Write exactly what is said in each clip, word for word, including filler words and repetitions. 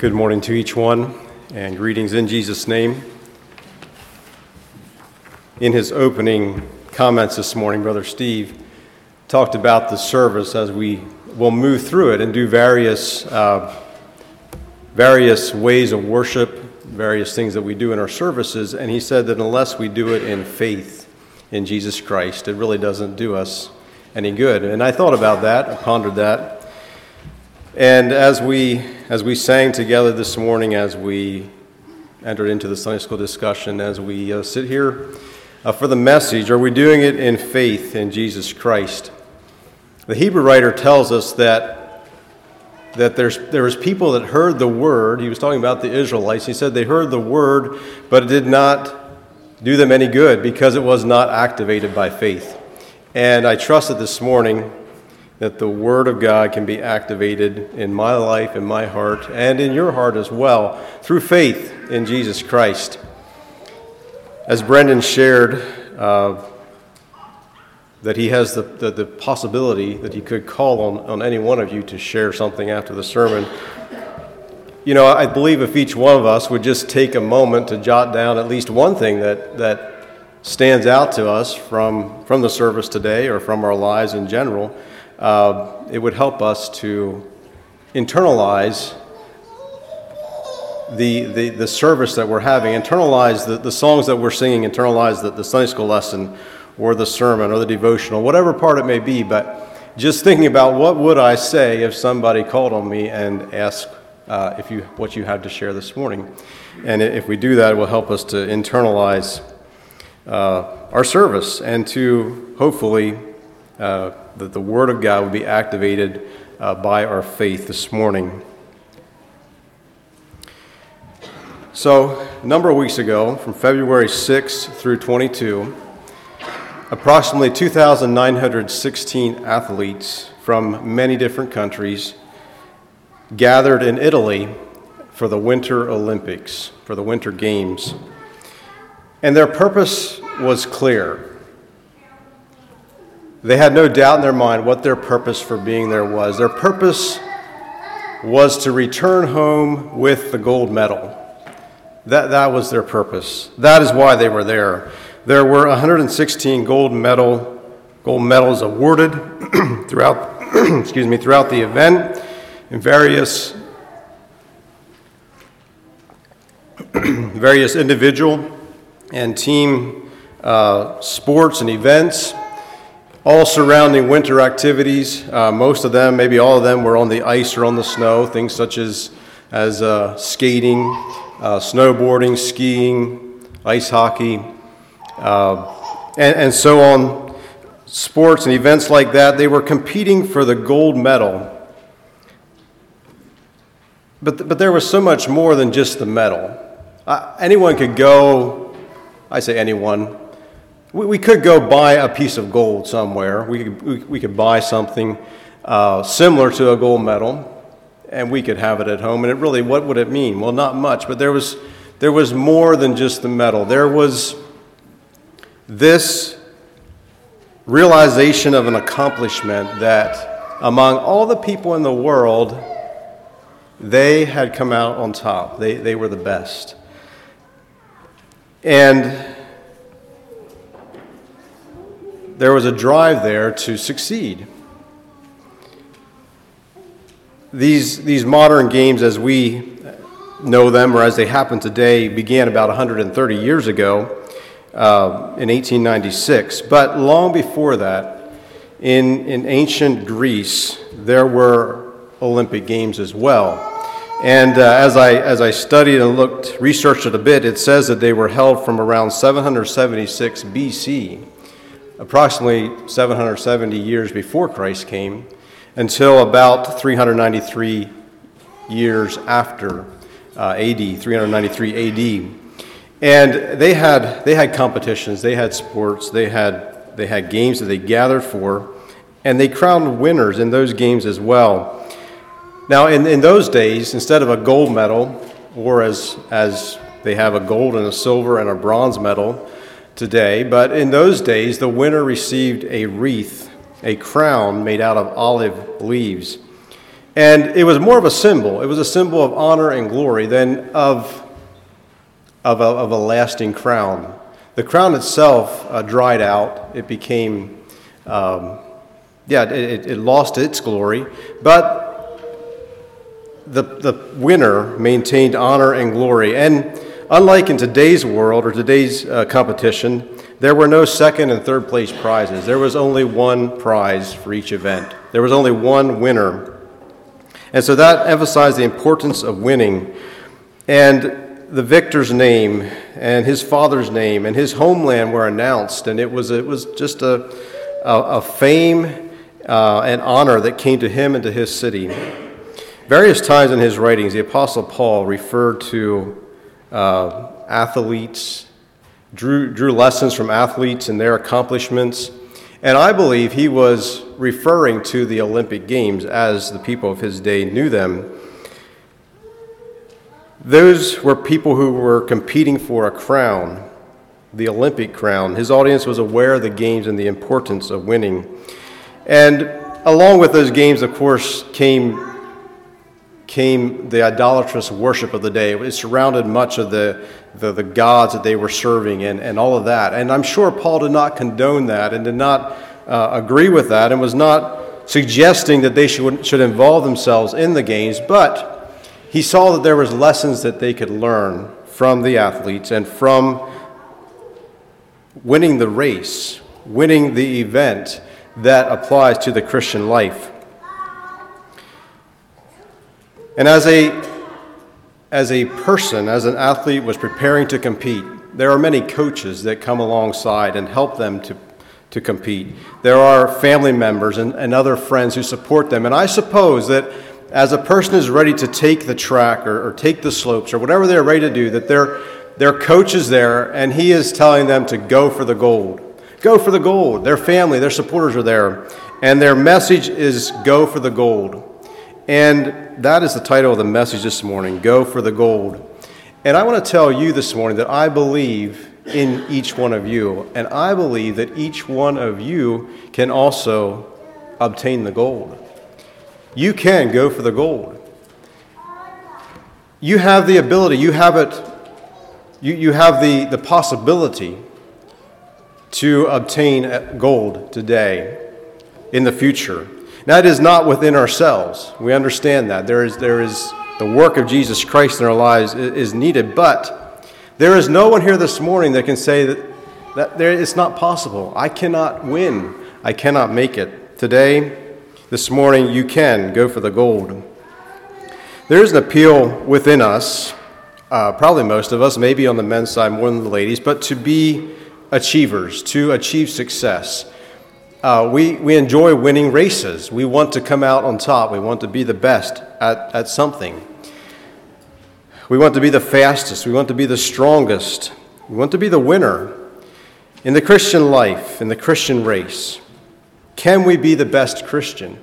Good morning to each one, and greetings in Jesus' name. In his opening comments this morning, Brother Steve talked about the service as we will move through it and do various uh, various ways of worship, various things that we do in our services, and he said that unless we do it in faith in Jesus Christ, it really doesn't do us any good. And I thought about that, I pondered that. And as we as we sang together this morning, as we entered into the Sunday school discussion, as we uh, sit here uh, for the message, are we doing it in faith in Jesus Christ? The Hebrew writer tells us that that there's there was people that heard the word. He was talking about the Israelites. He said they heard the word, but it did not do them any good because it was not activated by faith. And I trust that this morning that the Word of God can be activated in my life, in my heart, and in your heart as well, through faith in Jesus Christ. As Brendan shared, uh, that he has the, the, the possibility that he could call on, on any one of you to share something after the sermon. You know, I believe if each one of us would just take a moment to jot down at least one thing that, that stands out to us from, from the service today or from our lives in general, Uh, it would help us to internalize the, the the service that we're having, internalize the, the songs that we're singing, internalize the, the Sunday school lesson or the sermon or the devotional, whatever part it may be. But just thinking about what would I say if somebody called on me and asked uh, if you what you have to share this morning. And if we do that, it will help us to internalize uh, our service and to hopefully uh, that the Word of God will be activated uh, by our faith this morning. So, a number of weeks ago, from February sixth through twenty-two, approximately two thousand nine hundred sixteen athletes from many different countries gathered in Italy for the Winter Olympics, for the Winter Games. And their purpose was clear. They had no doubt in their mind what their purpose for being there was. Their purpose was to return home with the gold medal. That, that was their purpose. That is why they were there. There were one hundred sixteen gold medal gold medals awarded throughout excuse me throughout the event in various various individual and team uh, sports and events, all surrounding winter activities. Uh, most of them, maybe all of them, were on the ice or on the snow, things such as, as uh, skating, uh, snowboarding, skiing, ice hockey, uh, and, and so on. Sports and events like that, they were competing for the gold medal. But, th- but there was so much more than just the medal. Uh, anyone could go, I say anyone, We, we could go buy a piece of gold somewhere. We could, we, we could buy something uh, similar to a gold medal, and we could have it at home. And it really, what would it mean? Well, not much, but there was there was more than just the medal. There was this realization of an accomplishment that among all the people in the world, they had come out on top. They they were the best. And there was a drive there to succeed. These these modern games, as we know them, or as they happen today, began about one hundred thirty years ago, uh, in eighteen ninety-six. But long before that, in, in ancient Greece, there were Olympic Games as well. And uh, as I as I studied and looked, researched it a bit, it says that they were held from around seven hundred seventy-six B C, approximately seven hundred seventy years before Christ came, until about three hundred ninety-three years after uh, A D, three hundred ninety-three A D. And they had they had competitions, they had sports, they had they had games that they gathered for, and they crowned winners in those games as well. Now, in, in those days, instead of a gold medal, or as as they have a gold and a silver and a bronze medal today, but in those days, the winner received a wreath, a crown made out of olive leaves. And it was more of a symbol. It was a symbol of honor and glory than of, of, a, of a lasting crown. The crown itself uh, dried out. It became, um, yeah, it, it lost its glory. But the, the winner maintained honor and glory. And unlike in today's world or today's uh, competition, there were no second and third place prizes. There was only one prize for each event. There was only one winner. And so that emphasized the importance of winning. And the victor's name and his father's name and his homeland were announced. And it was it was just a, a, a fame uh, and honor that came to him and to his city. Various times in his writings, the Apostle Paul referred to uh, athletes, drew, drew lessons from athletes and their accomplishments. And I believe he was referring to the Olympic Games as the people of his day knew them. Those were people who were competing for a crown, the Olympic crown. His audience was aware of the games and the importance of winning. And along with those games, of course, came, came the idolatrous worship of the day. It surrounded much of the The, the gods that they were serving and, and all of that. And I'm sure Paul did not condone that and did not uh, agree with that and was not suggesting that they should, should involve themselves in the games, but he saw that there was lessons that they could learn from the athletes and from winning the race, winning the event that applies to the Christian life. And as a As a person, as an athlete was preparing to compete, there are many coaches that come alongside and help them to, to compete. There are family members and, and other friends who support them. And I suppose that as a person is ready to take the track or, or take the slopes or whatever they're ready to do, that their, their coach is there and he is telling them to go for the gold. Go for the gold. Their family, their supporters are there. And their message is go for the gold. And that is the title of the message this morning, Go for the Gold. And I want to tell you this morning that I believe in each one of you, and I believe that each one of you can also obtain the gold. You can go for the gold. You have the ability, you have it, you, you have the, the possibility to obtain gold today, in the future. Now, it is not within ourselves. We understand that. There is, there is the work of Jesus Christ in our lives is needed, but there is no one here this morning that can say that, that there, it's not possible. I cannot win. I cannot make it. Today, this morning, you can go for the gold. There is an appeal within us, uh, probably most of us, maybe on the men's side more than the ladies, but to be achievers, to achieve success. Uh, we, we enjoy winning races. We want to come out on top. We want to be the best at, at something. We want to be the fastest. We want to be the strongest. We want to be the winner. In the Christian life, in the Christian race, can we be the best Christian?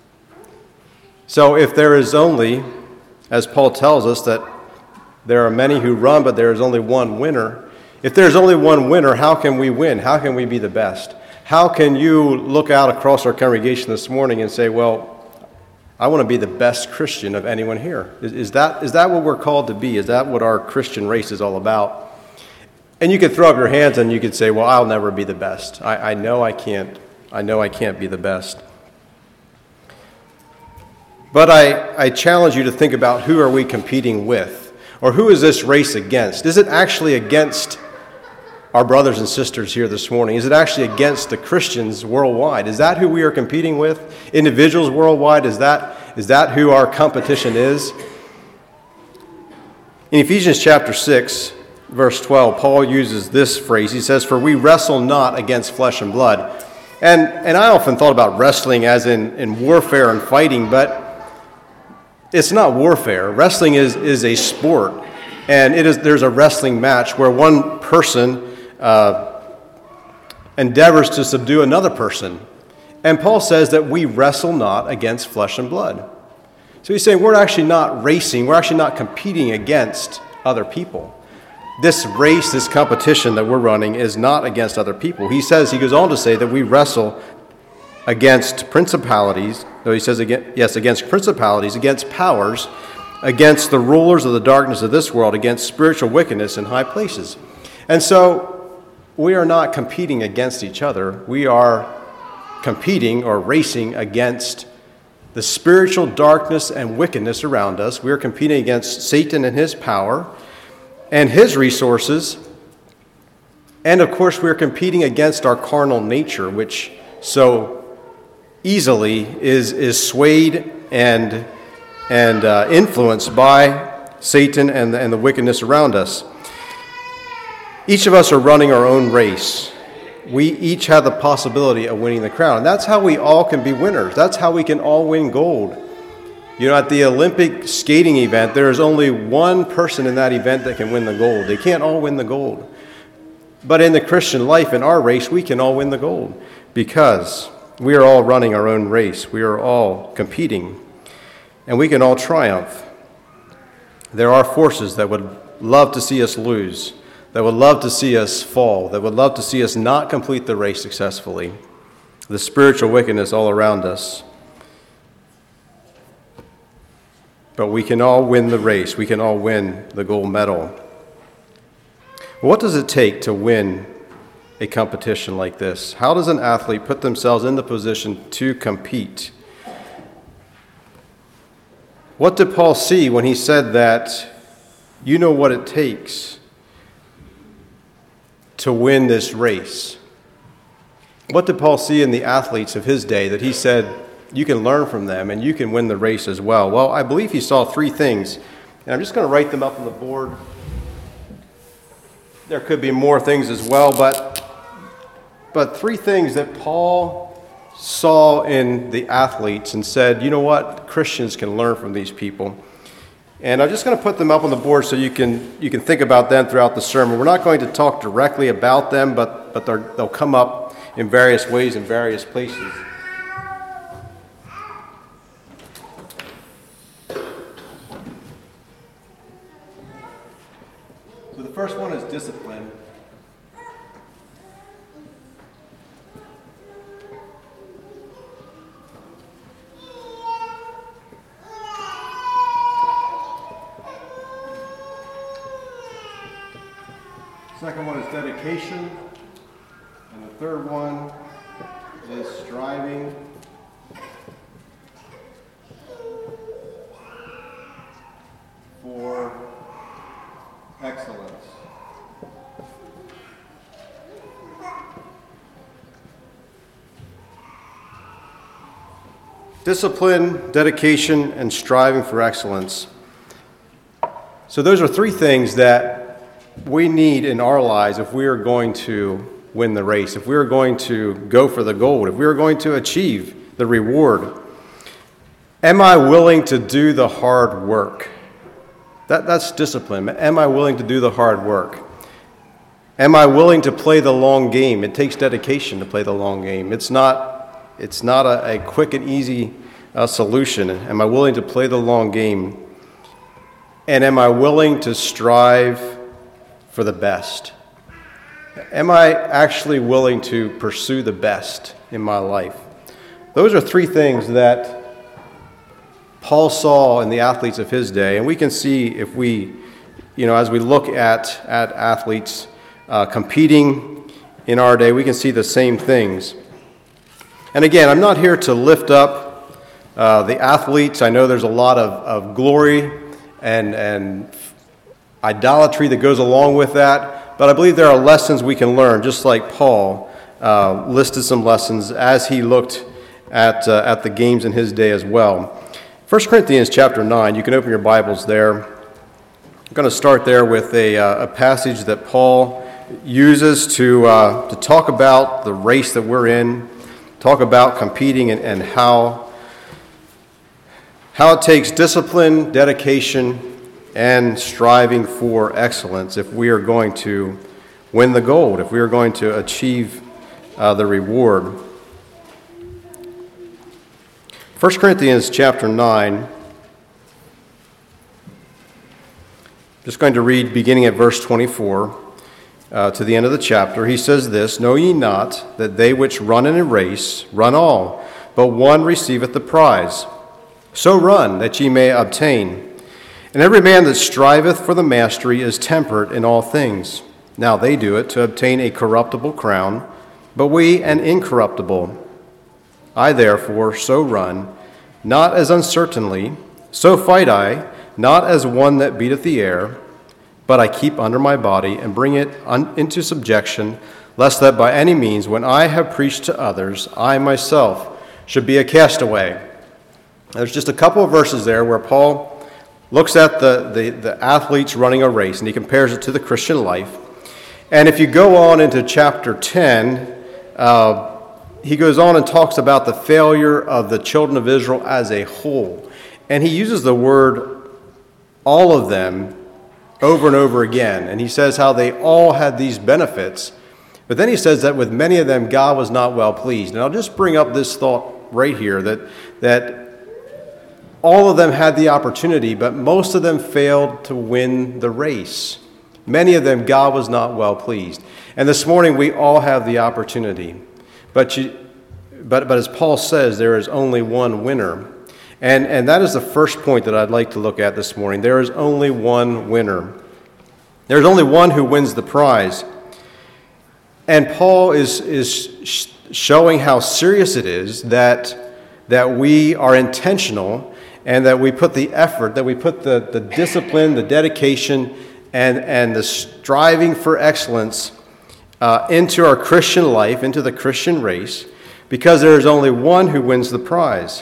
So if there is only, as Paul tells us, that there are many who run, but there is only one winner. If there's only one winner, how can we win? How can we be the best? How can you look out across our congregation this morning and say, well, I want to be the best Christian of anyone here? Is, is that is that what we're called to be? Is that what our Christian race is all about? And you could throw up your hands and you could say, well, I'll never be the best. I, I know I can't. I know I can't be the best. But I, I challenge you to think about who are we competing with? Or who is this race against? Is it actually against our brothers and sisters here this morning? Is it actually against the Christians worldwide? Is that who we are competing with? Individuals worldwide? Is that, is that who our competition is? In Ephesians chapter six, verse twelve, Paul uses this phrase. He says, "For we wrestle not against flesh and blood." And, and I often thought about wrestling as in, in warfare and fighting, but it's not warfare. Wrestling is, is a sport. And it is there's a wrestling match where one person Uh, endeavors to subdue another person. And Paul says that we wrestle not against flesh and blood. So he's saying we're actually not racing, we're actually not competing against other people. This race, this competition that we're running is not against other people. He says, he goes on to say that we wrestle against principalities, No, he says, again, yes, against principalities, against powers, against the rulers of the darkness of this world, against spiritual wickedness in high places. And so we are not competing against each other. We are competing or racing against the spiritual darkness and wickedness around us. We are competing against Satan and his power and his resources. And of course, we are competing against our carnal nature, which so easily is, is swayed and, and uh, influenced by Satan and the, and the wickedness around us. Each of us are running our own race. We each have the possibility of winning the crown. And that's how we all can be winners. That's how we can all win gold. You know, at the Olympic skating event, there is only one person in that event that can win the gold. They can't all win the gold. But in the Christian life, in our race, we can all win the gold because we are all running our own race. We are all competing, and we can all triumph. There are forces that would love to see us lose, that would love to see us fall, that would love to see us not complete the race successfully. The spiritual wickedness all around us. But we can all win the race. We can all win the gold medal. What does it take to win a competition like this? How does an athlete put themselves in the position to compete? What did Paul see when he said that you know what it takes to win this race? What did Paul see in the athletes of his day that he said you can learn from them and you can win the race as well? Well, I believe he saw three things, and I'm just going to write them up on the board. There could be more things as well, but but three things that Paul saw in the athletes and said, you know what, Christians can learn from these people. And I'm just going to put them up on the board so you can you can think about them throughout the sermon. We're not going to talk directly about them, but, but they'll come up in various ways in various places. So the first one is discipline. Second one is dedication, and the third one is striving for excellence. Discipline, dedication, and striving for excellence. So those are three things that we need in our lives if we are going to win the race, if we are going to go for the gold, if we are going to achieve the reward. Am I willing to do the hard work? That, that's discipline. Am I willing to do the hard work? Am I willing to play the long game? It takes dedication to play the long game. It's not, it's not a, a quick and easy uh, solution. Am I willing to play the long game? And am I willing to strive for the best? Am I actually willing to pursue the best in my life? Those are three things that Paul saw in the athletes of his day, and we can see if we, you know, as we look at, at athletes uh, competing in our day, we can see the same things. And again, I'm not here to lift up uh, the athletes. I know there's a lot of, of glory and and idolatry that goes along with that, but I believe there are lessons we can learn, just like Paul uh, listed some lessons as he looked at uh, at the games in his day as well. First Corinthians chapter nine, you can open your Bibles there. I'm going to start there with a, uh, a passage that Paul uses to uh, to talk about the race that we're in, talk about competing and, and how, how it takes discipline, dedication, and striving for excellence if we are going to win the gold, if we are going to achieve uh, the reward. First Corinthians chapter nine, just going to read beginning at verse twenty-four uh, to the end of the chapter. He says this, "Know ye not that they which run in a race run all, but one receiveth the prize. So run, that ye may obtain. And every man that striveth for the mastery is temperate in all things. Now they do it to obtain a corruptible crown, but we an incorruptible. I therefore so run, not as uncertainly, so fight I, not as one that beateth the air, but I keep under my body and bring it un- into subjection, lest that by any means, when I have preached to others, I myself should be a castaway. There's just a couple of verses there where Paul looks at the, the, the athletes running a race, and he compares it to the Christian life. And if you go on into chapter ten, uh, he goes on and talks about the failure of the children of Israel as a whole. And he uses the word all of them over and over again. And he says how they all had these benefits. But then he says that with many of them, God was not well pleased. And I'll just bring up this thought right here, that that all of them had the opportunity, but most of them failed to win the race. Many of them, God was not well pleased. And this morning, we all have the opportunity. But you, but but as Paul says, there is only one winner. And, and that is the first point that I'd like to look at this morning. There is only one winner. There's only one who wins the prize. And Paul is is showing how serious it is that, that we are intentional and that we put the effort, that we put the, the discipline, the dedication, and, and the striving for excellence uh, into our Christian life, into the Christian race, because there is only one who wins the prize.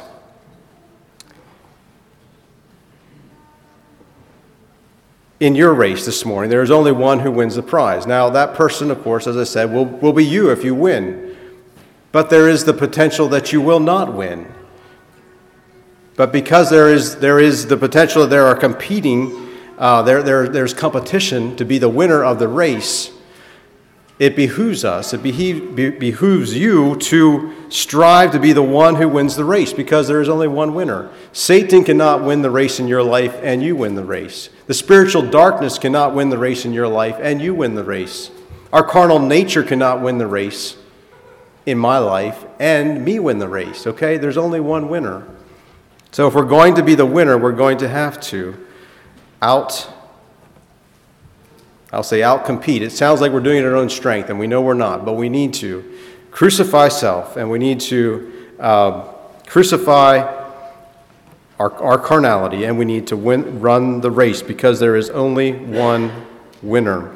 In your race this morning, there is only one who wins the prize. Now, that person, of course, as I said, will, will be you if you win. But there is the potential that you will not win. But because there is there is the potential that there are competing, uh, there, there there's competition to be the winner of the race, it behooves us, it behe- be, behooves you to strive to be the one who wins the race, because there is only one winner. Satan cannot win the race in your life, and you win the race. The spiritual darkness cannot win the race in your life, and you win the race. Our carnal nature cannot win the race in my life, and me win the race, okay? There's only one winner. So if we're going to be the winner, we're going to have to out, I'll say out-compete. It sounds like we're doing it in our own strength, and we know we're not, but we need to crucify self, and we need to uh, crucify our, our carnality, and we need to win, run the race, because there is only one winner.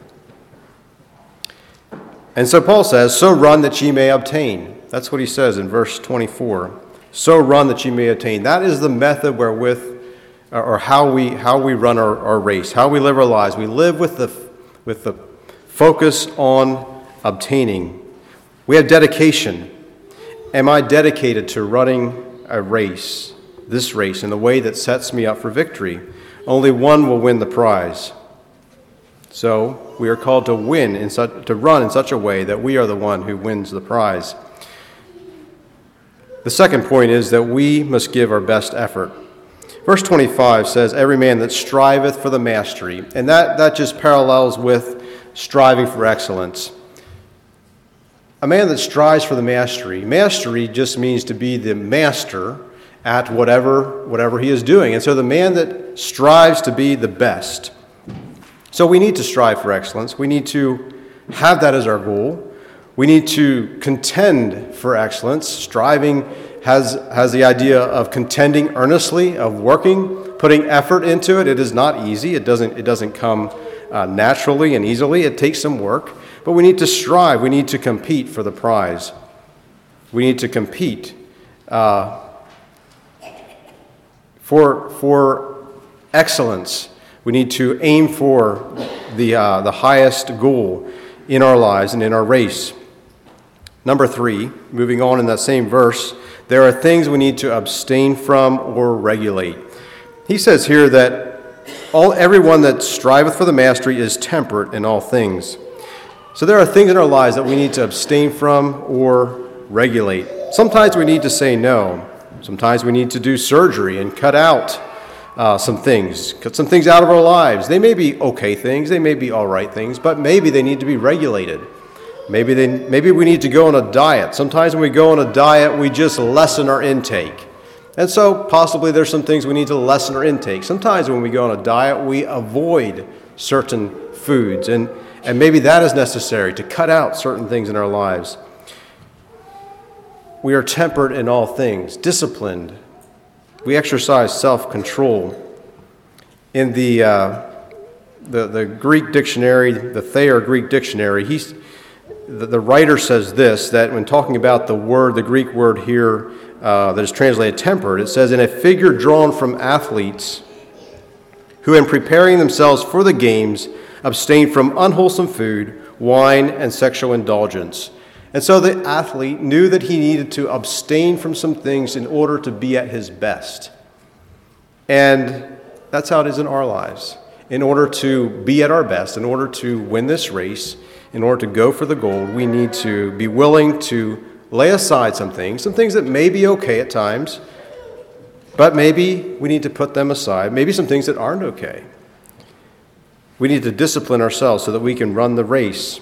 And so Paul says, so run that ye may obtain. That's what he says in verse twenty-four. So run that ye may obtain. That is the method wherewith, or how we how we run our, our race, how we live our lives. We live with the with the focus on obtaining. We have dedication. Am I dedicated to running a race, this race, in the way that sets me up for victory? Only one will win the prize. So we are called to win in such, to run in such a way that we are the one who wins the prize. The second point is that we must give our best effort. Verse twenty-five says, every man that striveth for the mastery. And that, that just parallels with striving for excellence. A man that strives for the mastery. Mastery just means to be the master at whatever, whatever he is doing. And so the man that strives to be the best. So we need to strive for excellence. We need to have that as our goal. We need to contend for excellence. Striving has, has the idea of contending earnestly, of working, putting effort into it. It is not easy. It doesn't, it doesn't come uh, naturally and easily. It takes some work. But we need to strive. We need to compete for the prize. We need to compete uh, for, for excellence. We need to aim for the, uh, the highest goal in our lives and in our race. Number three, moving on in that same verse, there are things we need to abstain from or regulate. He says here that all everyone that striveth for the mastery is temperate in all things. So there are things in our lives that we need to abstain from or regulate. Sometimes we need to say no. Sometimes we need to do surgery and cut out uh, some things, cut some things out of our lives. They may be okay things, they may be all right things, but maybe they need to be regulated. Maybe they, maybe we need to go on a diet. Sometimes when we go on a diet, we just lessen our intake. And so possibly there's some things we need to lessen our intake. Sometimes when we go on a diet, we avoid certain foods. And, and maybe that is necessary to cut out certain things in our lives. We are tempered in all things, disciplined. We exercise self-control. In the, uh, the, the Greek dictionary, the Thayer Greek dictionary, he's The, the writer says this, that when talking about the word, the Greek word here uh, that is translated tempered, it says, in a figure drawn from athletes who in preparing themselves for the games abstain from unwholesome food, wine, and sexual indulgence. And so the athlete knew that he needed to abstain from some things in order to be at his best. And that's how it is in our lives. In order to be at our best, in order to win this race, in order to go for the gold, we need to be willing to lay aside some things, some things that may be okay at times, but maybe we need to put them aside, maybe some things that aren't okay. We need to discipline ourselves so that we can run the race.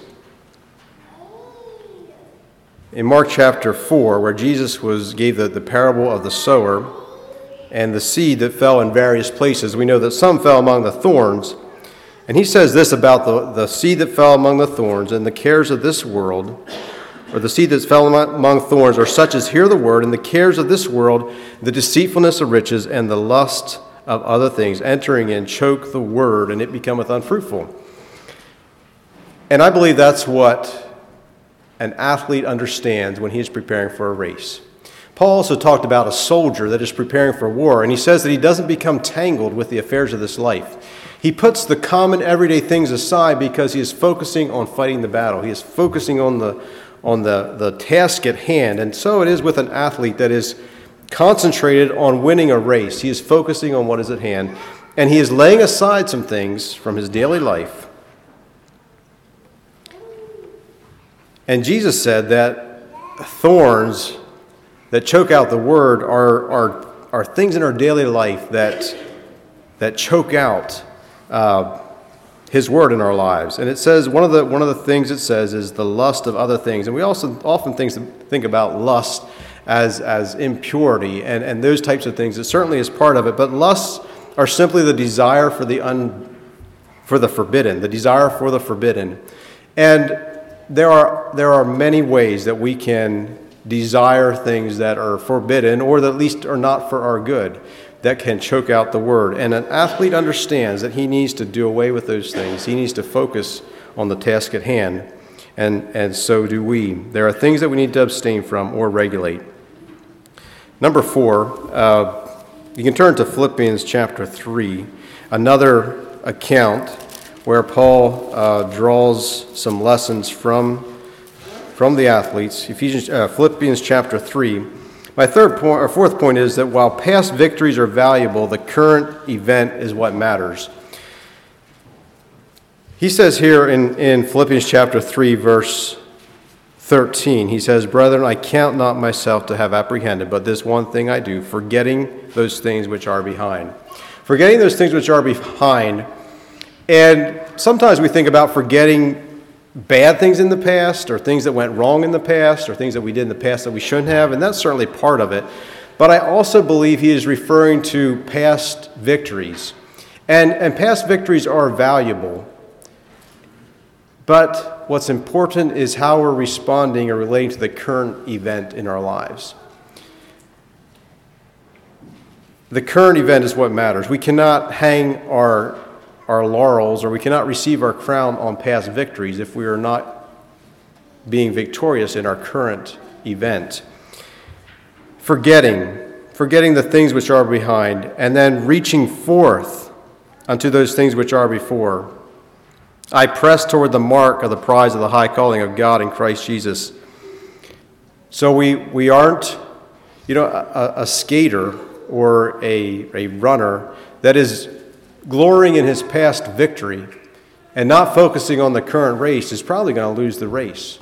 In Mark chapter four, where Jesus was gave the, the parable of the sower and the seed that fell in various places, we know that some fell among the thorns. And he says this about the, the seed that fell among the thorns, and the cares of this world, or the seed that fell among thorns, are such as hear the word, and the cares of this world, the deceitfulness of riches, and the lust of other things, entering in, choke the word, and it becometh unfruitful. And I believe that's what an athlete understands when he is preparing for a race. Paul also talked about a soldier that is preparing for war, and he says that he doesn't become tangled with the affairs of this life. He puts the common everyday things aside because he is focusing on fighting the battle. He is focusing on the on the, the task at hand. And so it is with an athlete that is concentrated on winning a race. He is focusing on what is at hand, and he is laying aside some things from his daily life. And Jesus said that thorns that choke out the word are are, are things in our daily life that that choke out Uh, his word in our lives. And it says, one of the one of the things it says is the lust of other things. And we also often think, think about lust as, as impurity and, and those types of things. It certainly is part of it. But lusts are simply the desire for the un, for the forbidden, the desire for the forbidden. And there are there are many ways that we can desire things that are forbidden or that at least are not for our good, that can choke out the word. And an athlete understands that he needs to do away with those things. He needs to focus on the task at hand, and, and so do we. There are things that we need to abstain from or regulate. Number four, uh, you can turn to Philippians chapter three, another account where Paul uh, draws some lessons from, from the athletes. Ephesians, uh, Philippians chapter three. My third point, or fourth point, is that while past victories are valuable, the current event is what matters. He says here in, in Philippians chapter three, verse thirteen, he says, "Brethren, I count not myself to have apprehended, but this one thing I do, forgetting those things which are behind." Forgetting those things which are behind. And sometimes we think about forgetting bad things in the past, or things that went wrong in the past, or things that we did in the past that we shouldn't have, and that's certainly part of it. But I also believe he is referring to past victories. And, and past victories are valuable. But what's important is how we're responding or relating to the current event in our lives. The current event is what matters. We cannot hang our our laurels, or we cannot receive our crown on past victories if we are not being victorious in our current event. Forgetting, forgetting the things which are behind, and then reaching forth unto those things which are before. I press toward the mark of the prize of the high calling of God in Christ Jesus. So we, we aren't, you know, a, a skater or a, a runner that is glorying in his past victory and not focusing on the current race is probably going to lose the race,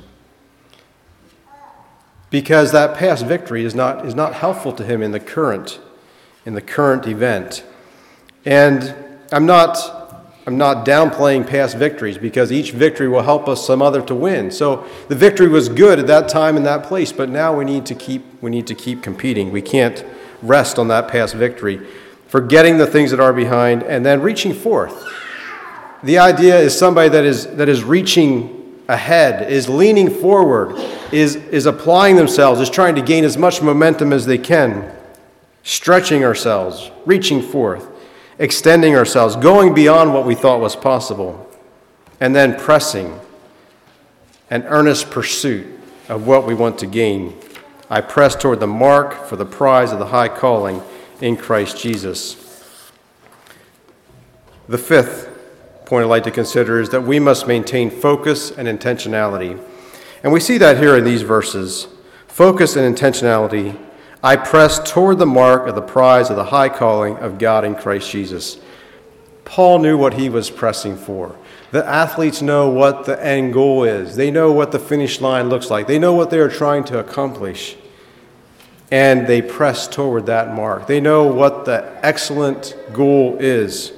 because that past victory is not is not helpful to him in the current in the current event. And I'm not I'm not downplaying past victories, because each victory will help us some other to win. So the victory was good at that time in that place, but now we need to keep we need to keep competing. We can't rest on that past victory, forgetting the things that are behind and then reaching forth. The idea is somebody that is that is reaching ahead, is leaning forward, is is applying themselves, is trying to gain as much momentum as they can, stretching ourselves, reaching forth, extending ourselves, going beyond what we thought was possible, and then pressing an earnest pursuit of what we want to gain. I press toward the mark for the prize of the high calling in Christ Jesus. The fifth point I'd like to consider is that we must maintain focus and intentionality. And we see that here in these verses. Focus and intentionality. I press toward the mark of the prize of the high calling of God in Christ Jesus. Paul knew what he was pressing for. The athletes know what the end goal is. They know what the finish line looks like. They know what they are trying to accomplish. And they press toward that mark. They know what the excellent goal is.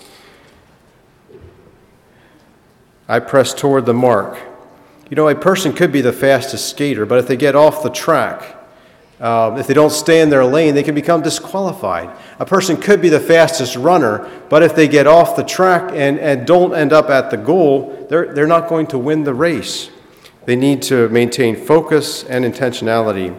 I press toward the mark. You know, a person could be the fastest skater, but if they get off the track, Um, if they don't stay in their lane, they can become disqualified. A person could be the fastest runner, but if they get off the track and, and don't end up at the goal, they're, they're not going to win the race. They need to maintain focus and intentionality.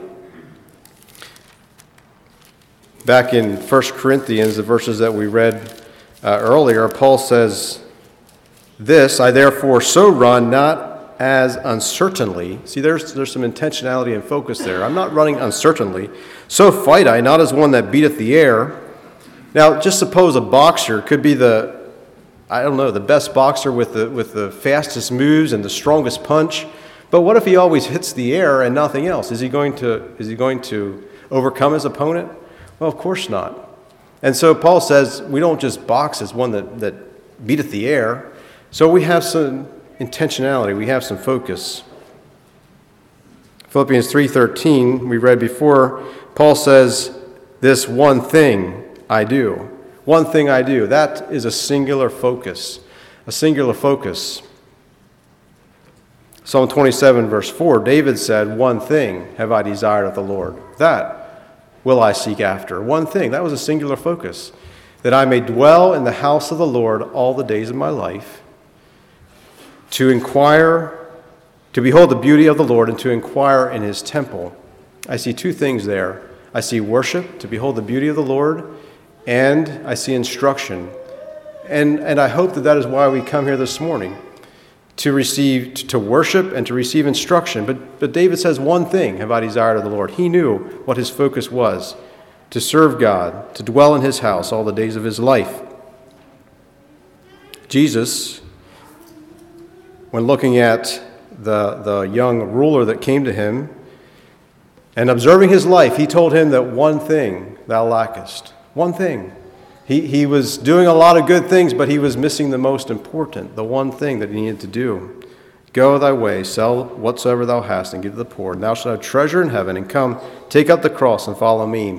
Back in First Corinthians, the verses that we read uh, earlier, Paul says, "This I therefore so run, not as uncertainly." See, there's there's some intentionality and focus there. I'm not running uncertainly. "So fight I, not as one that beateth the air." Now, just suppose a boxer could be the, I don't know, the best boxer with the with the fastest moves and the strongest punch. But what if he always hits the air and nothing else? Is he going to is he going to overcome his opponent? Well, of course not. And so Paul says we don't just box as one that, that beateth the air. So we have some intentionality, we have some focus. Philippians three thirteen, we read before, Paul says, "This one thing I do." One thing I do. That is a singular focus. A singular focus. Psalm twenty-seven, verse four, David said, "One thing have I desired of the Lord. That will I seek after." One thing. That was a singular focus. "That I may dwell in the house of the Lord all the days of my life, to inquire, to behold the beauty of the Lord, and to inquire in his temple." I see two things there. I see worship, to behold the beauty of the Lord, and I see instruction. And and I hope that that is why we come here this morning, to receive, to worship and to receive instruction. But, but David says, "One thing have I desired of the Lord." He knew what his focus was, to serve God, to dwell in his house all the days of his life. Jesus, when looking at the, the young ruler that came to him and observing his life, he told him that one thing thou lackest. One thing. He, he was doing a lot of good things, but he was missing the most important, the one thing that he needed to do. "Go thy way, sell whatsoever thou hast, and give to the poor, and thou shalt have treasure in heaven, and come, take up the cross, and follow me."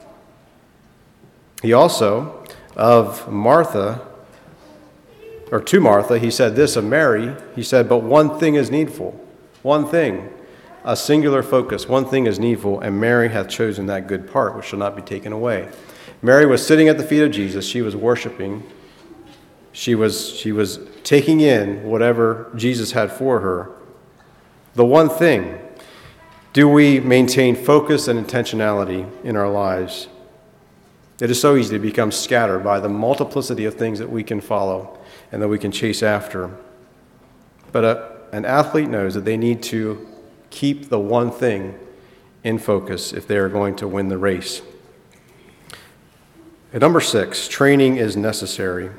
He also, of Martha, or to Martha, he said this of Mary, he said, "But one thing is needful." One thing, a singular focus, one thing is needful, and Mary hath chosen that good part, which shall not be taken away. Mary was sitting at the feet of Jesus. She was worshiping. She was, she was taking in whatever Jesus had for her. The one thing, do we maintain focus and intentionality in our lives? It is so easy to become scattered by the multiplicity of things that we can follow and that we can chase after. But a, an athlete knows that they need to keep the one thing in focus if they are going to win the race. At number six, training is necessary.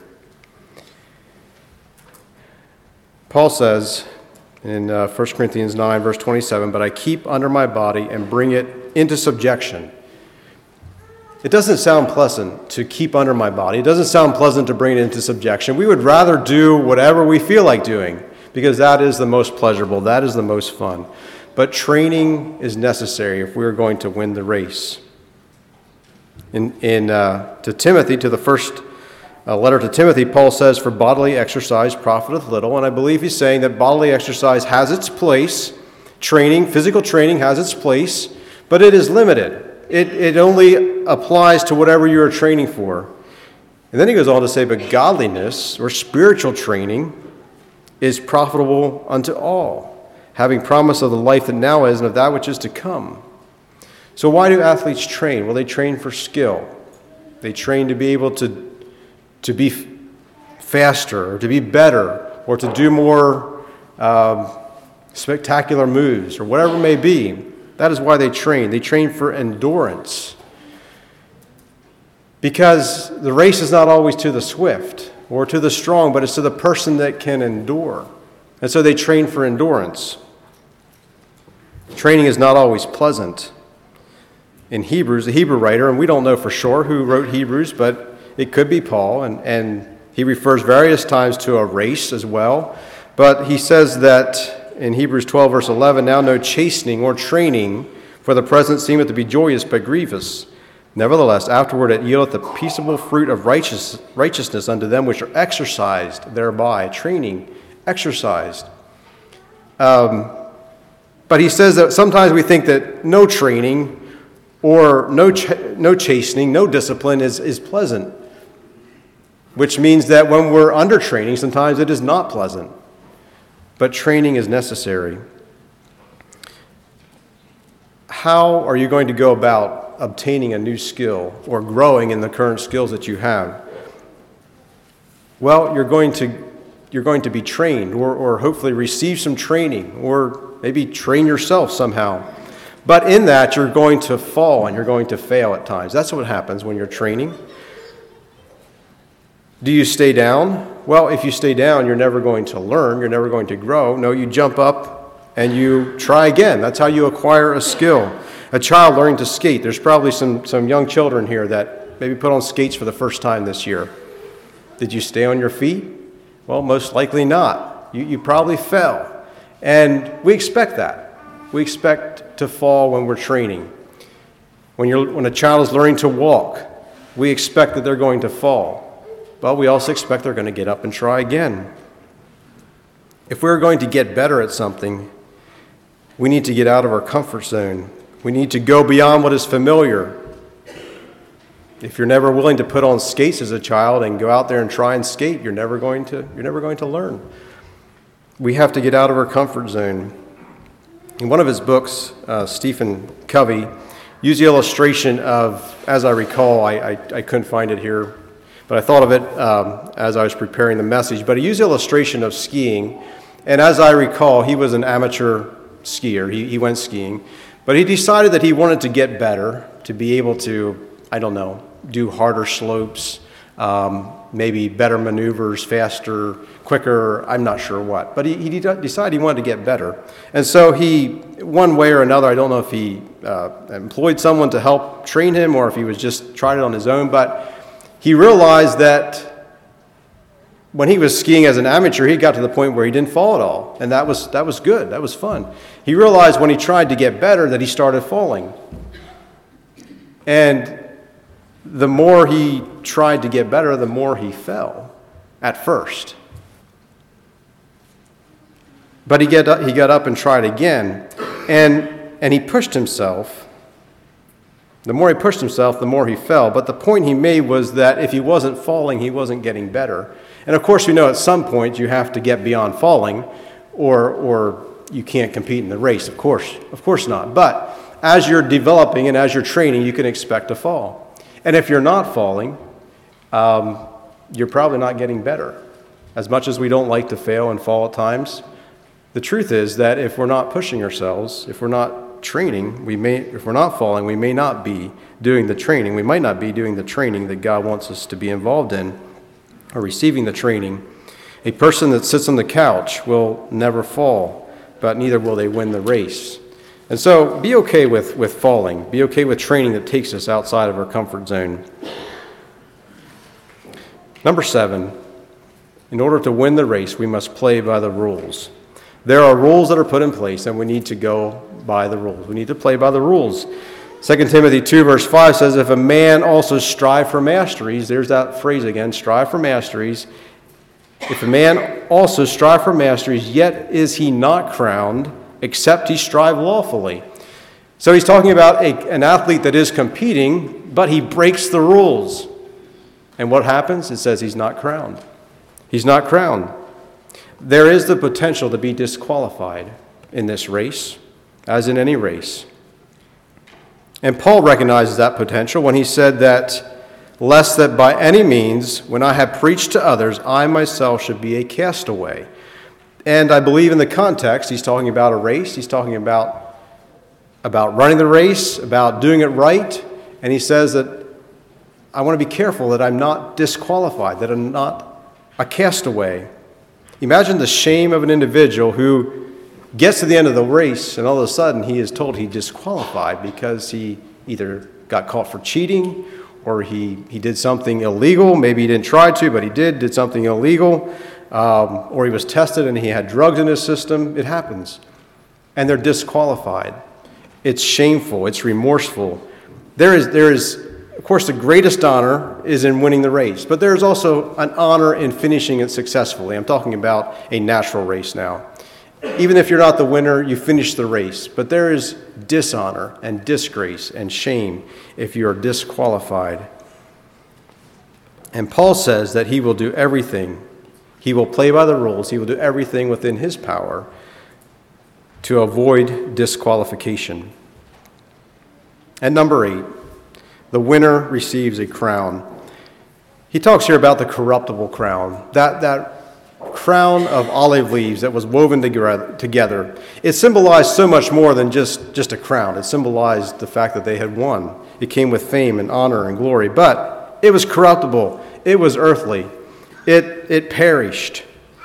Paul says in uh, First Corinthians nine, verse twenty-seven, "But I keep under my body and bring it into subjection." It doesn't sound pleasant to keep under my body. It doesn't sound pleasant to bring it into subjection. We would rather do whatever we feel like doing because that is the most pleasurable. That is the most fun. But training is necessary if we're going to win the race. In, in uh, to Timothy, to the first uh, letter to Timothy, Paul says, "For bodily exercise profiteth little." And I believe he's saying that bodily exercise has its place. Training, physical training has its place, but it is limited. It, it only applies to whatever you are training for. And then he goes on to say, "But godliness," or spiritual training, "is profitable unto all, having promise of the life that now is and of that which is to come." So why do athletes train? Well, they train for skill. They train to be able to, to be faster, or to be better, or to do more um, spectacular moves, or whatever it may be. That is why they train. They train for endurance. Because the race is not always to the swift or to the strong, but it's to the person that can endure. And so they train for endurance. Training is not always pleasant. In Hebrews, the Hebrew writer, and we don't know for sure who wrote Hebrews, but it could be Paul, and, and he refers various times to a race as well. But he says that in Hebrews twelve, verse eleven, "Now no chastening or training for the present seemeth to be joyous, but grievous. Nevertheless, afterward it yieldeth the peaceable fruit of righteous, righteousness unto them which are exercised thereby." Training, exercised. Um, but he says that sometimes we think that no training or no ch- no chastening, no discipline is, is pleasant, which means that when we're under training, sometimes it is not pleasant. But training is necessary. How are you going to go about obtaining a new skill or growing in the current skills that you have? Well, you're going to you're going to be trained, or, or hopefully receive some training, or maybe train yourself somehow. But in that, you're going to fall and you're going to fail at times. That's what happens when you're training. Do you stay down? Well, if you stay down, you're never going to learn. You're never going to grow. No, you jump up and you try again. That's how you acquire a skill. A child learning to skate. There's probably some, some young children here that maybe put on skates for the first time this year. Did you stay on your feet? Well, most likely not. You, you probably fell. And we expect that. We expect to fall when we're training. When you're when a child is learning to walk, we expect that they're going to fall. But we also expect they're going to get up and try again. If we're going to get better at something, we need to get out of our comfort zone. We need to go beyond what is familiar. If you're never willing to put on skates as a child and go out there and try and skate, you're never going to you're never going to learn. We have to get out of our comfort zone. In one of his books, uh, Stephen Covey used the illustration of, as I recall, I, I, I couldn't find it here, but I thought of it um, as I was preparing the message. But he used the illustration of skiing, and as I recall, he was an amateur skier. He, he went skiing, but he decided that he wanted to get better, to be able to, I don't know, do harder slopes, um, maybe better maneuvers, faster, quicker, I'm not sure what. But he, he decided he wanted to get better. And so he, one way or another, I don't know if he uh, employed someone to help train him or if he was just tried it on his own, but he realized that when he was skiing as an amateur, he got to the point where he didn't fall at all. And that was that was good. That was fun. He realized when he tried to get better that he started falling. And the more he tried to get better, the more he fell at first. But he get up, he got up and tried again, and and he pushed himself. The more he pushed himself, the more he fell. But the point he made was that if he wasn't falling, he wasn't getting better. And of course, we know at some point you have to get beyond falling, or or you can't compete in the race. Of course, of course not. But as you're developing and as you're training, you can expect to fall. And if you're not falling, um, you're probably not getting better. As much as we don't like to fail and fall at times, the truth is that if we're not pushing ourselves, if we're not training, we may, if we're not falling, we may not be doing the training. We might not be doing the training that God wants us to be involved in or receiving the training. A person that sits on the couch will never fall, but neither will they win the race. And so be okay with, with falling. Be okay with training that takes us outside of our comfort zone. Number seven, in order to win the race, we must play by the rules. There are rules that are put in place, and we need to go by the rules. We need to play by the rules. Second Timothy two, verse five says, if a man also strive for masteries, there's that phrase again, strive for masteries. If a man also strive for masteries, yet is he not crowned, except he strive lawfully. So he's talking about a, an athlete that is competing, but he breaks the rules. And what happens? It says he's not crowned. He's not crowned. There is the potential to be disqualified in this race, as in any race. And Paul recognizes that potential when he said that, lest that by any means, when I have preached to others, I myself should be a castaway. And I believe in the context, he's talking about a race. He's talking about about running the race, about doing it right. And he says that I want to be careful that I'm not disqualified, that I'm not a castaway. Imagine the shame of an individual who gets to the end of the race and all of a sudden he is told he's disqualified because he either got caught for cheating or he, he did something illegal. Maybe he didn't try to, but he did, did something illegal. Um, or he was tested and he had drugs in his system. It happens. And they're disqualified. It's shameful. It's remorseful. There is, there is, of course, the greatest honor is in winning the race, but there is also an honor in finishing it successfully. I'm talking about a natural race now. Even if you're not the winner, you finish the race, but there is dishonor and disgrace and shame if you are disqualified. And Paul says that he will do everything. He will play by the rules. He will do everything within his power to avoid disqualification. And number eight, the winner receives a crown. He talks here about the corruptible crown, that, that crown of olive leaves that was woven together. It symbolized so much more than just, just a crown. It symbolized the fact that they had won. It came with fame and honor and glory, but it was corruptible. It was earthly. It, it perished.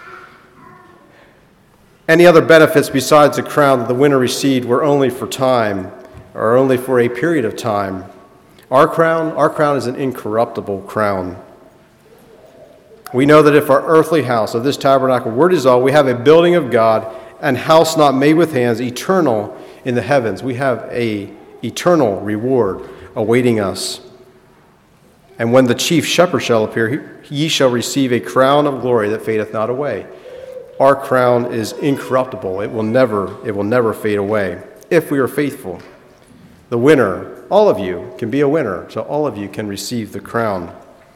Any other benefits besides the crown that the winner received were only for time, or only for a period of time. Our crown, our crown is an incorruptible crown. We know that if our earthly house of this tabernacle were dissolved, we have a building of God, and house not made with hands, eternal in the heavens. We have a eternal reward awaiting us. And when the chief shepherd shall appear, ye shall receive a crown of glory that fadeth not away. Our crown is incorruptible. It will never, it will never fade away if we are faithful. The winner, all of you can be a winner, so all of you can receive the crown.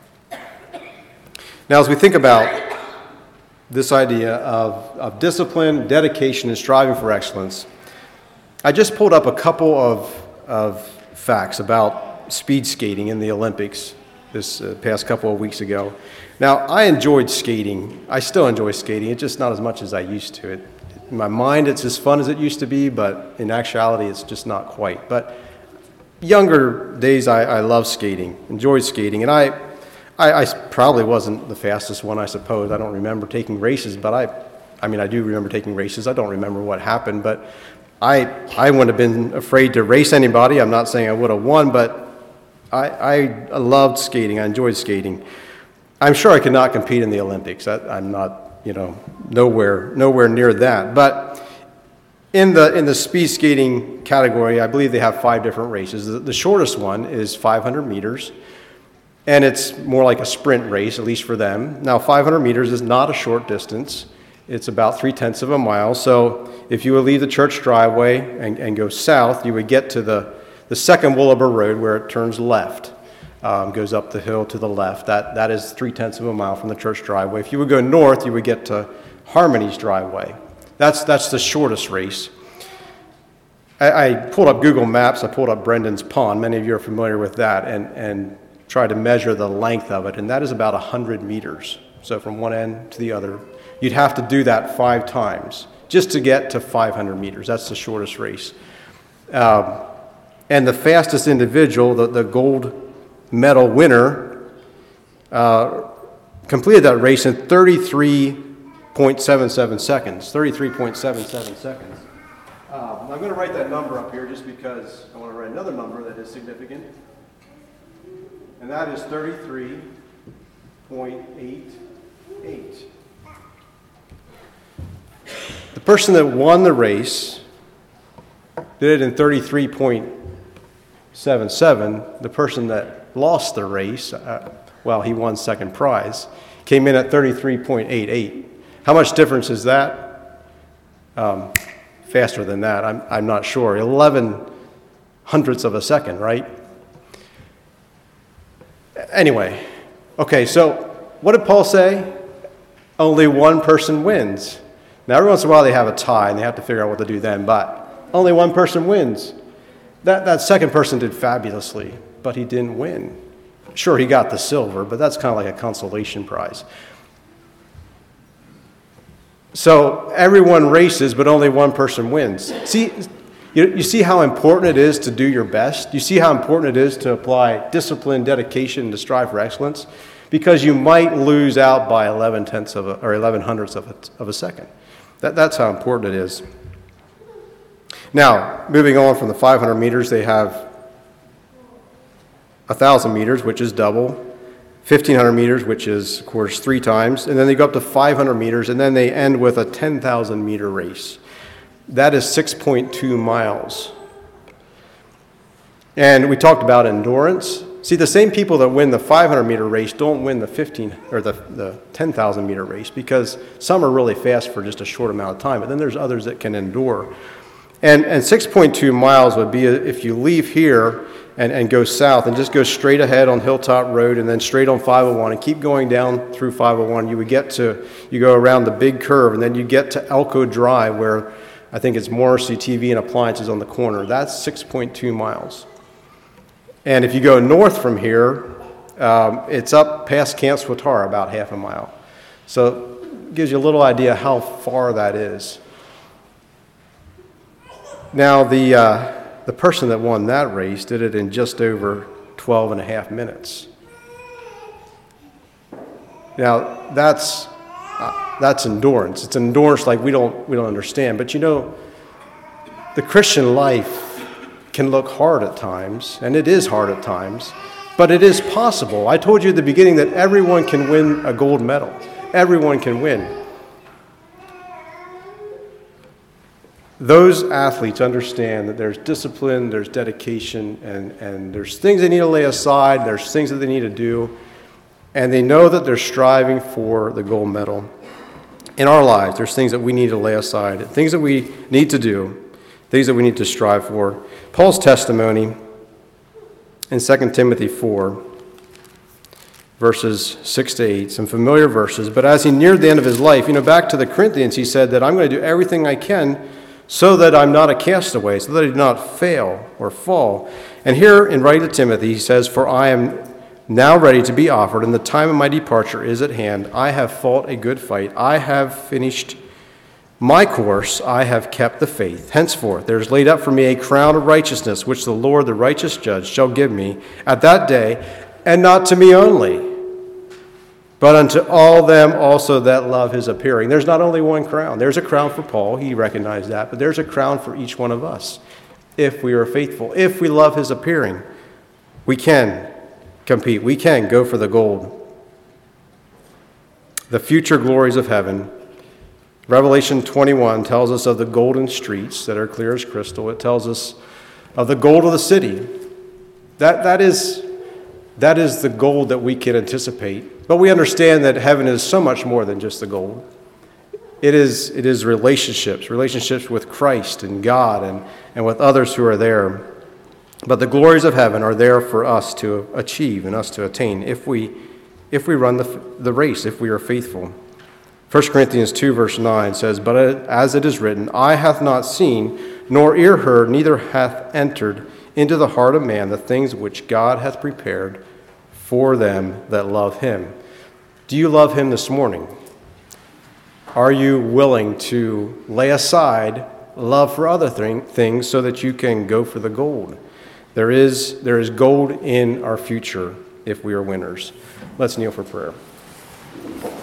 Now, as we think about this idea of, of discipline, dedication, and striving for excellence, I just pulled up a couple of, of facts about speed skating in the Olympics this uh, past couple of weeks ago. Now, I enjoyed skating. I still enjoy skating. It's just not as much as I used to. It, in my mind, it's as fun as it used to be, but in actuality, it's just not quite. But younger days, I, I loved skating, enjoyed skating, and I, I, I probably wasn't the fastest one, I suppose. I don't remember taking races, but I, I mean, I do remember taking races. I don't remember what happened, but I, I wouldn't have been afraid to race anybody. I'm not saying I would have won, but I, I loved skating. I enjoyed skating. I'm sure I could not compete in the Olympics. I, I'm not, you know, nowhere, nowhere near that. But in the in the speed skating category, I believe they have five different races. The, the shortest one is five hundred meters, and it's more like a sprint race, at least for them. Now, five hundred meters is not a short distance. It's about three-tenths of a mile. So if you would leave the church driveway and, and go south, you would get to the, the second Willowbur Road where it turns left. Um, goes up the hill to the left. That that is three-tenths of a mile from the church driveway. If you would go north, you would get to Harmony's driveway. That's that's the shortest race. I, I pulled up Google Maps. I pulled up Brendan's Pond. Many of you are familiar with that, and, and tried to measure the length of it, and that is about one hundred meters. So from one end to the other. You'd have to do that five times just to get to five hundred meters. That's the shortest race. Um, and the fastest individual, the, the gold medal winner, uh, completed that race in thirty-three point seven seven seconds. thirty-three point seven seven seconds. Uh, I'm going to write that number up here just because I want to write another number that is significant. And that is thirty-three point eight eight. The person that won the race did it in thirty-three point seven seven, the person that lost the race, uh, well, he won second prize, came in at thirty-three point eight eight. How much difference is that? Um, faster than that, I'm, I'm not sure. eleven hundredths of a second, right? Anyway, okay, so what did Paul say? Only one person wins. Now, every once in a while they have a tie and they have to figure out what to do then, but only one person wins. That, that second person did fabulously, but he didn't win. Sure, he got the silver, but that's kind of like a consolation prize. So everyone races, but only one person wins. See, you, you see how important it is to do your best? You see how important it is to apply discipline, dedication, and to strive for excellence? Because you might lose out by eleven tenths of a, or eleven hundredths of a, of a second. That, that's how important it is. Now, moving on from the five hundred meters, they have one thousand meters, which is double, fifteen hundred meters, which is, of course, three times, and then they go up to five hundred meters, and then they end with a ten thousand meter race. That is six point two miles. And we talked about endurance. See, the same people that win the five hundred meter race don't win the fifteen or the, the ten thousand meter race, because some are really fast for just a short amount of time, but then there's others that can endure. And and six point two miles would be if you leave here and, and go south and just go straight ahead on Hilltop Road and then straight on five oh one and keep going down through five oh one, you would get to, you go around the big curve and then you get to Elko Drive, where I think it's Morrissey T V and Appliances on the corner. That's six point two miles. And if you go north from here, um, it's up past Camp Swatara, about half a mile. So it gives you a little idea how far that is. Now, the uh, the person that won that race did it in just over twelve and a half minutes. Now, that's uh, that's endurance. It's endurance like we don't we don't understand. But you know, the Christian life can look hard at times, and it is hard at times, but it is possible. I told you at the beginning that everyone can win a gold medal. Everyone can win. Those athletes understand that there's discipline, there's dedication, and, and there's things they need to lay aside, there's things that they need to do, and they know that they're striving for the gold medal. In our lives, there's things that we need to lay aside, things that we need to do, things that we need to strive for. Paul's testimony in Second Timothy four, verses six to eight, some familiar verses, but as he neared the end of his life, you know, back to the Corinthians, he said that I'm going to do everything I can so that I'm not a castaway, so that I do not fail or fall. And here in writing to Timothy, he says, for I am now ready to be offered, and the time of my departure is at hand. I have fought a good fight. I have finished my course. I have kept the faith. Henceforth, there is laid up for me a crown of righteousness, which the Lord, the righteous judge, shall give me at that day, and not to me only, but unto all them also that love his appearing. There's not only one crown. There's a crown for Paul. He recognized that. But there's a crown for each one of us. If we are faithful, if we love his appearing, we can compete. We can go for the gold. The future glories of heaven. Revelation twenty-one tells us of the golden streets that are clear as crystal. It tells us of the gold of the city. That, that is... That is the gold that we can anticipate. But we understand that heaven is so much more than just the gold. It is, it is relationships, relationships with Christ and God and, and with others who are there. But the glories of heaven are there for us to achieve and us to attain if we, if we run the, the race, if we are faithful. First Corinthians two verse nine says, but as it is written, eye hath not seen, nor ear heard, neither hath entered into the heart of man the things which God hath prepared for them that love him. Do you love him this morning? Are you willing to lay aside love for other thing, things so that you can go for the gold? There is, there is gold in our future if we are winners. Let's kneel for prayer.